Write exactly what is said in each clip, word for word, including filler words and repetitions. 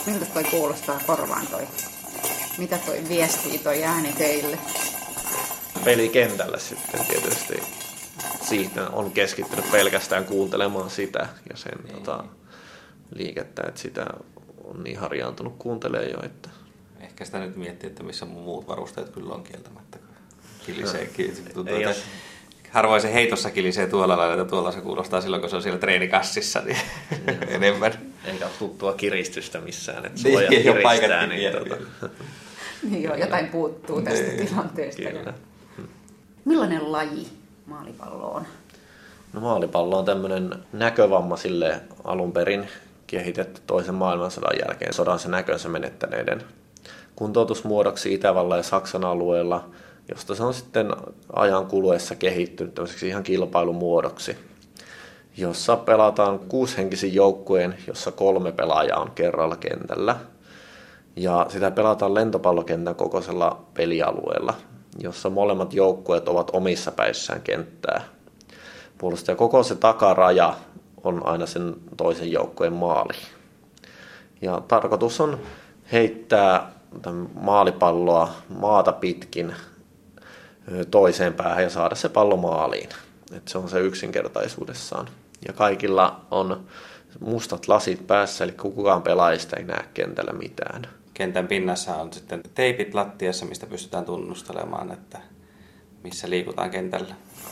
Miltä toi kuulostaa korvaan toi? Mitä toi viestii toi ääni teille? Pelikentällä sitten tietysti siitä on keskittynyt pelkästään kuuntelemaan sitä ja sen tota, liikettä, että sitä on niin harjaantunut kuuntelemaan jo, että ehkä sitä nyt miettii, että missä mun muut varusteet kyllä on kieltämättä. Kilisee, tuntuu, ei että harvoin se heitossa kilisee tuolla lailla, että tuolla se kuulostaa silloin, kun se on siellä treenikassissa, niin enemmän. Eikä ole tuttua kiristystä missään, että niin, suojat kiristää. Niin, tota. niin joo, jotain puuttuu tästä niin, tilanteesta. Kyllä. Millainen laji maalipallo on? No, maalipallo on tämmöinen näkövammaisille alun perin kehitetty toisen maailmansodan jälkeen sodansa näkönsä menettäneiden kuntoutusmuodoksi Itävallan ja Saksan alueella, josta se on sitten ajan kuluessa kehittynyt tämmöiseksi ihan kilpailumuodoksi, jossa pelataan kuusihenkisin joukkueen, jossa kolme pelaajaa on kerralla kentällä. Ja sitä pelataan lentopallokentän kokoisella pelialueella, jossa molemmat joukkueet ovat omissa päissään kenttää. Puolustaja koko se takaraja on aina sen toisen joukkueen maali. Ja tarkoitus on heittää maalipalloa maata pitkin toiseen päähän ja saada se pallo maaliin. Et se on se yksinkertaisuudessaan. Ja kaikilla on mustat lasit päässä, eli kukaan pelaajista ei näe kentällä mitään. Kentän pinnassa on sitten teipit lattiassa, mistä pystytään tunnustelemaan, että missä liikutaan kentällä.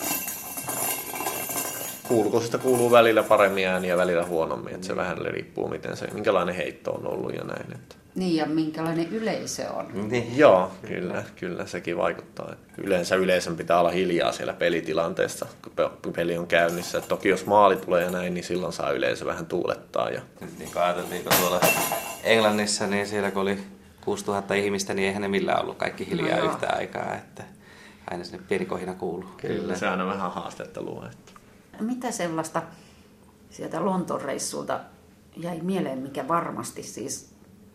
Kuuluuko sitä kuuluu välillä paremmin ääniä ja välillä huonommin, että se vähän riippuu, miten se, minkälainen heitto on ollut ja näin. Että. Niin, ja minkälainen yleisö on. Niin. Joo, kyllä, kyllä sekin vaikuttaa. Yleensä yleisön pitää olla hiljaa siellä pelitilanteessa, kun peli on käynnissä. Et toki jos maali tulee ja näin, niin silloin saa yleisö vähän tuulettaa. Ja. Niin kuin ajateltiin, kun tuolla Englannissa, niin siellä kun oli kuusituhatta ihmistä, niin eihän ne millään ollut kaikki hiljaa no yhtä aikaa. Että aina sinne pieni kohina kuuluu. Kyllä, kyllä. Se aina vähän haastetta luo. Että. Mitä sellaista sieltä Lontoon reissulta jäi mieleen, mikä varmasti siis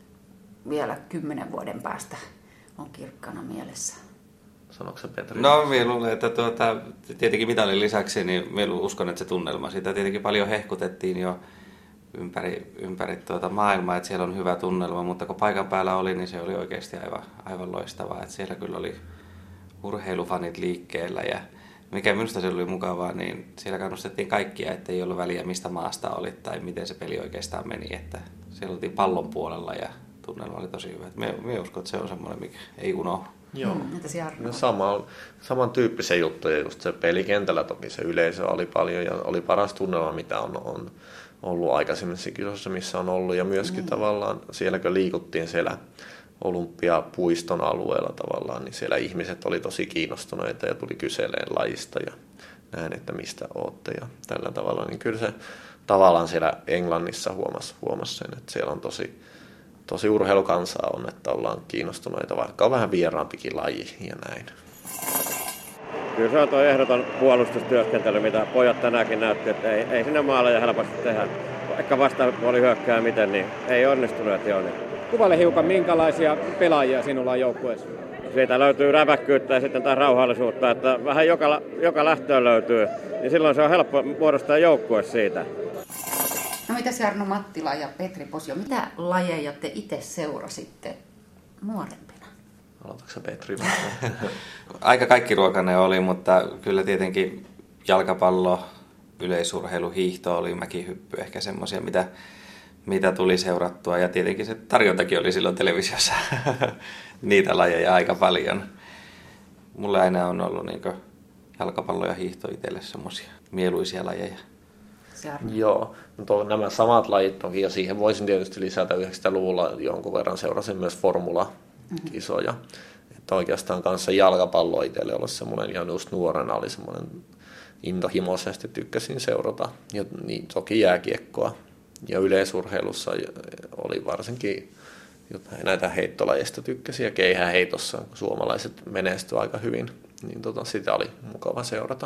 vielä kymmenen vuoden päästä on kirkkana mielessä? Sanoiko se Petri? No, minä luulen, että tuota, tietenkin mitalin lisäksi, niin minä uskon, että se tunnelma. Sitä tietenkin paljon hehkutettiin jo ympäri, ympäri tuota maailmaa, että siellä on hyvä tunnelma, mutta kun paikan päällä oli, niin se oli oikeasti aivan, aivan loistavaa. Että siellä kyllä oli urheilufanit liikkeellä ja mikä minusta se oli mukavaa, niin siellä kannustettiin kaikkia, että ei ollut väliä mistä maasta olit tai miten se peli oikeastaan meni. Että siellä oltiin pallon puolella ja tunnelma oli tosi hyvä. Minä uskon, että se on semmoinen, mikä ei unohdu. Joo, mm, no sama, samantyyppisiä juttuja, just se pelikentällä toki se yleisö oli paljon ja oli paras tunnelma, mitä on, on ollut aikaisemmissa kisoissa, missä on ollut. Ja myöskin mm. tavallaan siellä, kun liikuttiin siellä Olympiapuiston alueella tavallaan, niin siellä ihmiset oli tosi kiinnostuneita ja tuli kyseleen lajista ja näin, että mistä ootte ja tällä tavalla. Niin kyllä se tavallaan siellä Englannissa huomasi, huomasi sen, että siellä on tosi, tosi urheilukansaa on, että ollaan kiinnostuneita, vaikka on vähän vieraampikin laji ja näin. Kyllä se on tuo ehdoton puolustustyöskentely, mitä pojat tänäänkin näytti, että ei, ei sinne maaleja helposti tehdä. Vaikka vastapuoli hyökkää miten, niin ei onnistuneet jo. Niin. Kuvaile hiukan, minkälaisia pelaajia sinulla on joukkueessa? Siitä löytyy räväkkyyttä ja sitten taas rauhallisuutta, että vähän joka, joka lähtöön löytyy, niin silloin se on helppo muodostaa joukkue siitä. No mitäs Jarno Mattila ja Petri Posio, mitä lajeja te itse seurasitte nuorempina? Aloitatko Petri? Aika kaikki ruokainen oli, mutta kyllä tietenkin jalkapallo, yleisurheilu, hiihto oli, mäkihyppy, ehkä semmoisia, mitä, mitä tuli seurattua. Ja tietenkin se tarjontakin oli silloin televisiossa niitä lajeja aika paljon. Mulle aina on ollut niin jalkapallo ja hiihto itselle semmoisia mieluisia lajeja. Joo, mutta nämä samat lajit toki, ja siihen voisin tietysti lisätä yhdeksänkymmentäluvulla jonkun verran seurasin myös formula-kisoja. Mm-hmm. Että oikeastaan kanssa jalkapallo itselle olisi semmoinen, ja just nuorena oli semmoinen intohimoisesti tykkäsin seurata. Ja niin, toki jääkiekkoa ja yleisurheilussa oli varsinkin näitä heittolajeista tykkäsin, ja keihäheitossa, kun suomalaiset menestyivät aika hyvin, niin tota, sitä oli mukava seurata.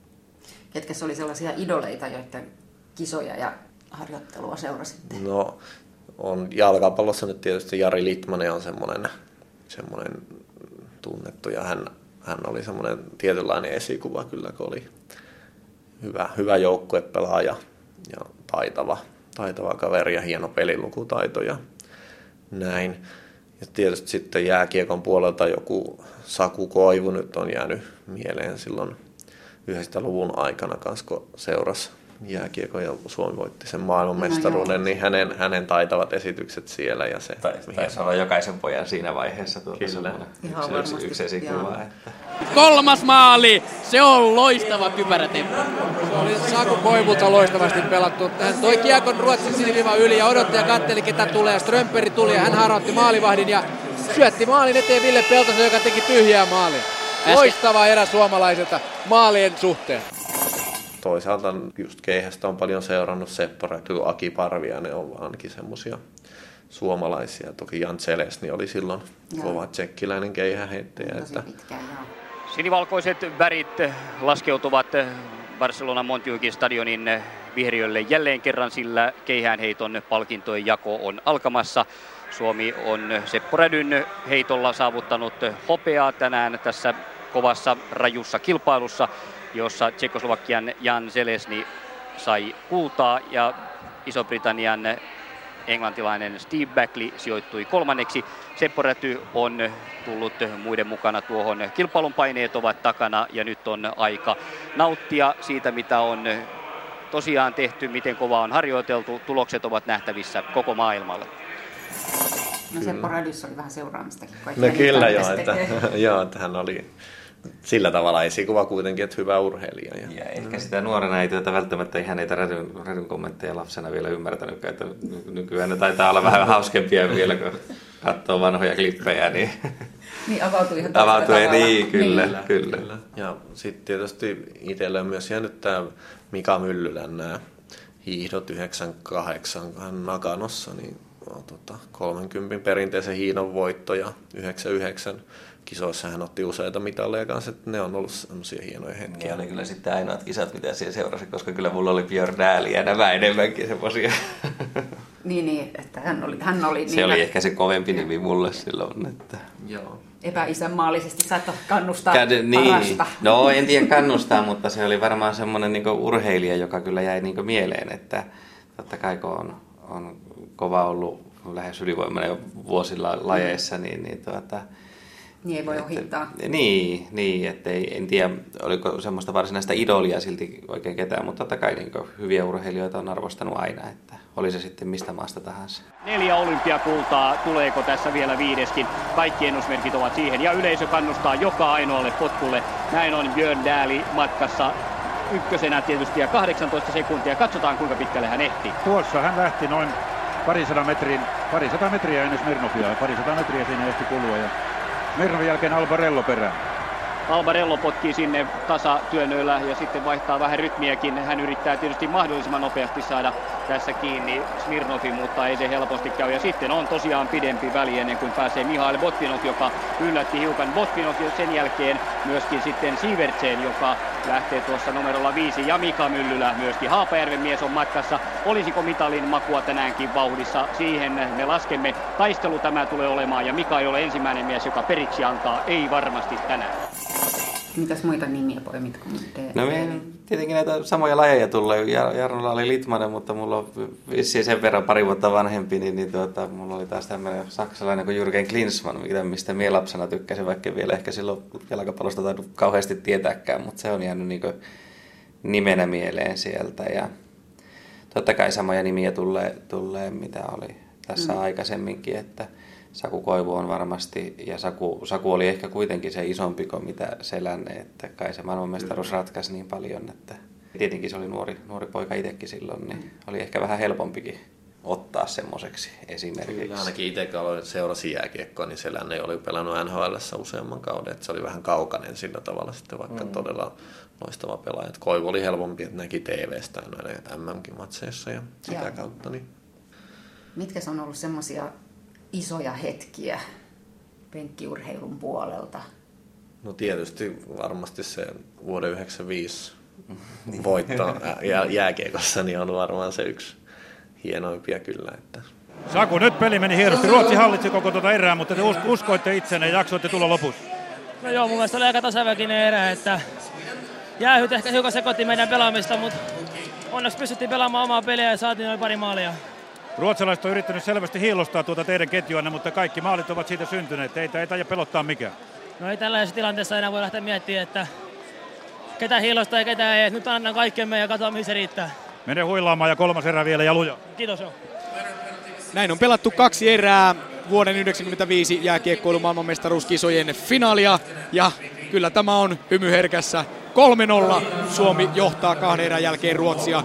Ketkä oli sellaisia idoleita, joiden kisoja ja harjoittelua seurasitte? No, on jalkapallossa nyt tietysti Jari Litmanen on semmoinen, semmoinen tunnettu, ja hän, hän oli semmoinen tietynlainen esikuva kyllä, kun oli hyvä, hyvä joukkuepelaaja ja taitava, taitava kaveri ja hieno pelilukutaito. Ja näin. Ja tietysti sitten jääkiekon puolelta joku Saku Koivu nyt on jäänyt mieleen silloin yhdeksänkymmentäluvun aikana kanssa, kun seurasi jääkiekon ja Suomi voitti sen maailmanmestaruuden, no niin hänen, hänen taitavat esitykset siellä. Ja se, taisi tais olla jokaisen pojan siinä vaiheessa tuota semmoinen yksi, yksi, yksi esikuva. Että... Kolmas maali! Se on loistava kypärätemppu. Se oli Saku Koivulta loistavasti pelattu. Hän toi kiekon Ruotsin siniviivan yli ja odotti ja katteli ketä tulee. Strömperi tuli ja hän harautti maalivahdin ja syötti maalin eteen Ville Peltosen, joka teki tyhjää maalia. Loistava erä suomalaiselta maalien suhteen. Toisaalta just Keihästä on paljon seurannut Seppo Räty, Aki Parvia, ne on ainakin semmoisia suomalaisia. Toki Jan Zelesny oli silloin Joo. kova tsekkiläinen keihäheittäjä. Että... Sinivalkoiset värit laskeutuvat Barcelona Montjuicin stadionin vihriölle jälleen kerran, sillä keihäänheiton palkintojen jako on alkamassa. Suomi on Seppo Rädyn heitolla saavuttanut hopeaa tänään tässä kovassa rajussa kilpailussa, jossa Tšekkoslovakian Jan Zelesny sai kultaa ja Iso-Britannian englantilainen Steve Backley sijoittui kolmanneksi. Seppo Räty on tullut muiden mukana tuohon. Kilpailun paineet ovat takana ja nyt on aika nauttia siitä, mitä on tosiaan tehty, miten kovaa on harjoiteltu. Tulokset ovat nähtävissä koko maailmalle. No Seppo Rädyssä oli vähän seuraamistakin. No kyllä joo, että, joo, että hän oli sillä tavalla esikuva kuitenkin, että hyvä urheilija. Ja, ja ehkä sitä nuorena ei tätä välttämättä ihan niitä Rädyn, Rädyn kommentteja lapsena vielä ymmärtänyt, että nykyään ne taitaa olla vähän hauskempia vielä, kun katsoo vanhoja klippejä. Niin, niin avautui ihan avautui, niin, kyllä, niin. kyllä. kyllä. Ja sitten tietysti itselle on myös jäänyt tämä Mika Myllylän nämä hiihdot yhdeksänkymmentäkahdeksan Naganossa, niin tota, kolmenkymmenen perinteisen hiihdon voitto ja yhdeksänkymmentäyhdeksän kisoissa hän otti useita mitaleja kanssa, että ne on ollut sellaisia hienoja hetkiä. Ja oli kyllä sitten ainoat kisat, mitä siellä seurasi, koska kyllä mulla oli Björn Dählie ja nämä enemmänkin semmoisia. Niin, niin, että hän oli, hän oli se niitä... oli ehkä se kovempi nimi mulle silloin. Että... Joo. Epäisänmaallisesti saattoi kannustaa Käde, niin. parasta. No en tiedä kannustaa, mutta se oli varmaan semmoinen niin urheilija, joka kyllä jäi niin mieleen, että totta kai kun on, on kova ollut lähes ylivoimainen jo vuosilla lajeissa, niin, niin tuota, niin ei voi ohittaa. Niin, niin että ei, en tiedä, oliko semmoista varsinaista idolia silti oikein ketään, mutta totta kai niin hyviä urheilijoita on arvostanut aina, että oli se sitten mistä maasta tahansa. Neljä olympiakultaa, tuleeko tässä vielä viideskin? Kaikki ennusmerkit ovat siihen ja yleisö kannustaa joka ainoalle potkulle. Näin on Björn Dählie matkassa ykkösenä tietysti ja kahdeksantoista sekuntia. Katsotaan kuinka pitkälle hän ehtii. Tuossa hän lähti noin parisataa metrin, parisataa metriä ennen Smirnovia ja parisataa metriä siinä ehti kulua. Ja Smirnovin jälkeen Albarello perään. Albarello potkii sinne tasatyönnöillä ja sitten vaihtaa vähän rytmiäkin. Hän yrittää tietysti mahdollisimman nopeasti saada tässä kiinni Smirnovin, mutta ei se helposti käy. Ja sitten on tosiaan pidempi väli ennen kuin pääsee Mihail Botvinov, joka yllätti hiukan. Botvinov ja sen jälkeen myöskin sitten Sivertsen, joka lähtee tuossa numerolla viisi. Ja Mika Myllylä myöskin. Haapajärven mies on matkassa. Olisiko mitalin makua tänäänkin vauhdissa? Siihen me laskemme. Taistelu tämä tulee olemaan ja Mika ei ole ensimmäinen mies, joka periksi antaa. Ei varmasti tänään. Mitäs muita nimiä poimitko? No me tietenkin näitä samoja lajeja tulee. Jarnolla oli Litmanen, mutta mulla on vissiin sen verran pari vuotta vanhempi, niin, niin tuota, mulla oli taas tämmöinen saksalainen kuin Jürgen Klinsmann, mistä minä lapsena tykkäsin, vaikka vielä ehkä silloin jalkapallosta tainnut kauheasti tietääkään, mutta se on jäänyt niin kuin nimenä mieleen sieltä. Ja totta kai samoja nimiä tulee, tulee mitä oli tässä mm. aikaisemminkin, että Saku Koivu on varmasti, ja Saku, Saku oli ehkä kuitenkin se isompi kuin mitä Selänne, että kai se maailmanmestaruus ratkaisi niin paljon, että tietenkin se oli nuori, nuori poika itsekin silloin, niin oli ehkä vähän helpompikin ottaa semmoiseksi esimerkiksi. Kyllä, ainakin itse kun seurasi jääkiekkoa, niin Selänne oli pelannut N H L:ssä useamman kauden, että se oli vähän kaukainen sillä tavalla sitten, vaikka mm. todella loistava pelaaja. Koivu oli helpompi, että näki T V:stä näiden M M-matseissa ja sitä ja. kautta. Niin. Mitkä on ollut semmoisia isoja hetkiä penkkiurheilun puolelta? No tietysti varmasti se vuoden yhdeksänkymmentäviisi voitto jääkiekossa niin on varmaan se yksi hienoimpia kyllä. Että. Saku, nyt peli meni hienosti. Ruotsi hallitsi koko tuota erää, mutta te uskoitte itsenne ja jaksoitte tulla lopussa. No joo, mun mielestä oli aika tasaväkinen erä, että jäähyt ehkä hiukan sekoitti meidän pelaamista, mutta onneksi pystyttiin pelaamaan omaa peliä ja saatiin noin pari maalia. Ruotsalaiset on yrittänyt selvästi hiilostaa tuota teidän ketjuanne, mutta kaikki maalit ovat siitä syntyneet. Teitä ei taida pelottaa mikään. No ei tällaisessa tilanteessa enää voi lähteä miettimään, että ketä hiilostaa ja ketä ei. Nyt annan kaikkemme ja katsotaan, mihin se riittää. Mene huilaamaan ja kolmas erä vielä ja luja. Kiitos jo. Näin on pelattu kaksi erää vuoden yhdeksänkymmentäviisi jääkiekkoilun maailmanmestaruuskisojen finaalia. Ja kyllä tämä on hymyherkässä. kolme nolla Suomi johtaa kahden erän jälkeen Ruotsia.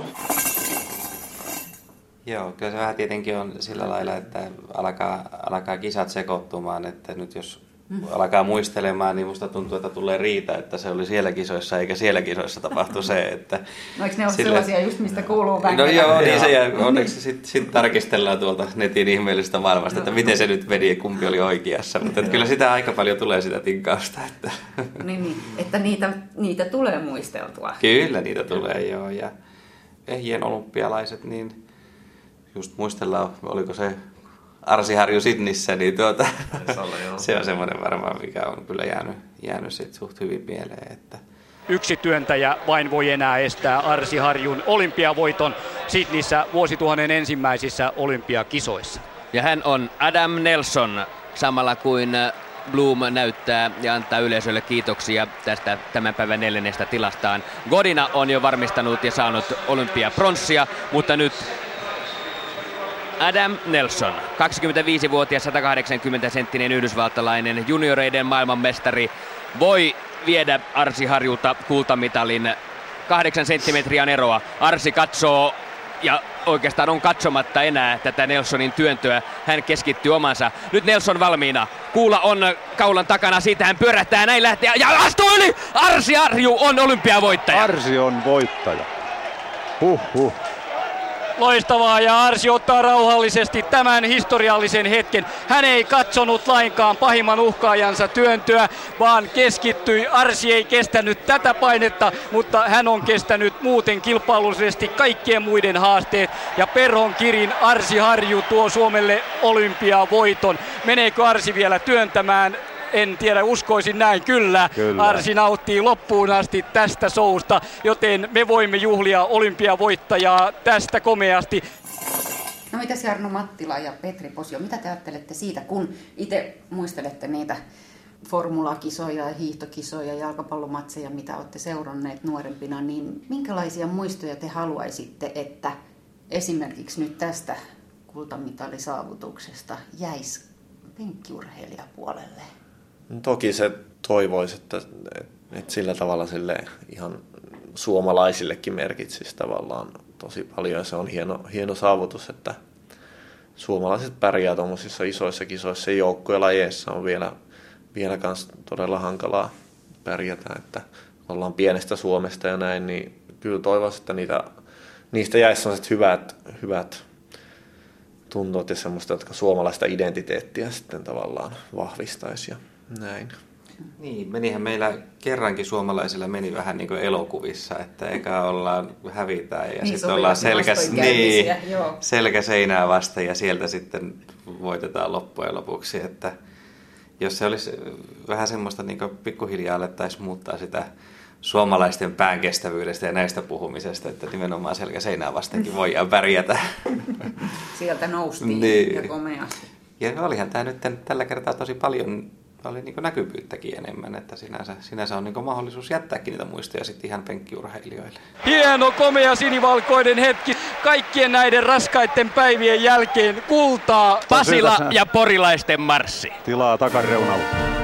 Joo, kyllä se vähän tietenkin on sillä lailla, että alkaa, alkaa kisat sekoittumaan, että nyt jos mm. alkaa muistelemaan, niin musta tuntuu, että tulee riita, että se oli siellä kisoissa eikä siellä kisoissa tapahtu se, että... No eikö ne ole sille... sellaisia just mistä kuuluu vähän? No joo, niin se ja onneksi sitten sit tarkistellaan tuolta netin ihmeellisestä maailmasta, että miten se nyt meni ja kumpi oli oikeassa, mutta kyllä sitä aika paljon tulee sitä tinkausta. Että... Niin, niin, että niitä, niitä tulee muisteltua. Kyllä niitä tulee joo, ja ehjien olympialaiset, niin... Just muistellaan, oliko se Arsi Harju Sydneyssä, niin tuota, se on semmoinen varmaan, mikä on kyllä jäänyt, jäänyt sit suht hyvin mieleen. Että. Yksi työntäjä vain voi enää estää Arsi Harjun olympiavoiton Sydneyssä vuosituhannen ensimmäisissä olympiakisoissa. Ja hän on Adam Nelson, samalla kuin Bloom näyttää ja antaa yleisölle kiitoksia tästä tämän päivän neljännestä tilastaan. Godina on jo varmistanut ja saanut olympiapronssia, mutta nyt Adam Nelson, kaksikymmentäviisivuotias, sata kahdeksankymmentä senttinen yhdysvaltalainen junioreiden maailmanmestari, voi viedä Arsi Harjulta kultamitalin. Kahdeksan senttimetriä on eroa. Arsi katsoo ja oikeastaan on katsomatta enää tätä Nelsonin työntöä. Hän keskittyy omansa. Nyt Nelson valmiina. Kuula on kaulan takana. Siitä hän pyörähtää. Näin lähtee. Ja astuu yli! Arsi Harju on olympiavoittaja. Arsi on voittaja. Huh huh. Loistavaa, ja Arsi ottaa rauhallisesti tämän historiallisen hetken. Hän ei katsonut lainkaan pahimman uhkaajansa työntöä, vaan keskittyi. Arsi ei kestänyt tätä painetta, mutta hän on kestänyt muuten kilpailullisesti kaikkien muiden haasteet. Ja perhon kirin Arsi Harju tuo Suomelle olympiavoiton. Meneekö Arsi vielä työntämään? En tiedä, uskoisin näin, kyllä. kyllä. Arsi nauttii loppuun asti tästä showsta, joten me voimme juhlia olympiavoittajaa tästä komeasti. No mitäs Jarno Mattila ja Petri Posio, mitä te ajattelette siitä, kun itse muistelette niitä formulakisoja, hiihtokisoja, jalkapallomatseja, mitä olette seuranneet nuorempina, niin minkälaisia muistoja te haluaisitte, että esimerkiksi nyt tästä kultamitalisaavutuksesta jäisi penkkiurheilijapuolelle? Toki se toivoisi, että, että sillä tavalla sille ihan suomalaisillekin merkitsisi tavallaan tosi paljon. Se on hieno, hieno saavutus, että suomalaiset pärjää tuommoisissa isoissa kisoissa. Joukkojen lajeissa on vielä, vielä kans todella hankalaa pärjätä, että ollaan pienestä Suomesta ja näin, niin kyllä toivoisin, että niitä, niistä jäisi sellaiset hyvät, hyvät tuntot ja semmoista, jotka suomalaista identiteettiä sitten tavallaan vahvistaisi ja näin. Niin, menihän meillä kerrankin suomalaisilla meni vähän niin kuin elokuvissa, että eka ollaan hävitään ja niin, sitten ollaan selkä, niin, selkä seinää vasten ja sieltä sitten voitetaan loppujen lopuksi, että jos se olisi vähän semmoista niin kuin pikkuhiljaa alettaisiin muuttaa sitä suomalaisten päänkestävyydestä ja näistä puhumisesta, että nimenomaan selkä seinää vastenkin voidaan pärjätä. Sieltä noustiin niin. ja komeasti. Ja olihan tämä nyt tällä kertaa tosi paljon oli niin näkyvyyttäkin enemmän, että sinänsä, sinänsä on niin mahdollisuus jättääkin niitä muistoja sitten ihan penkkiurheilijoille. Hieno, komea sinivalkoinen hetki kaikkien näiden raskaiden päivien jälkeen. Kultaa. Pasila ja porilaisten marssi. Tilaa takareunalla.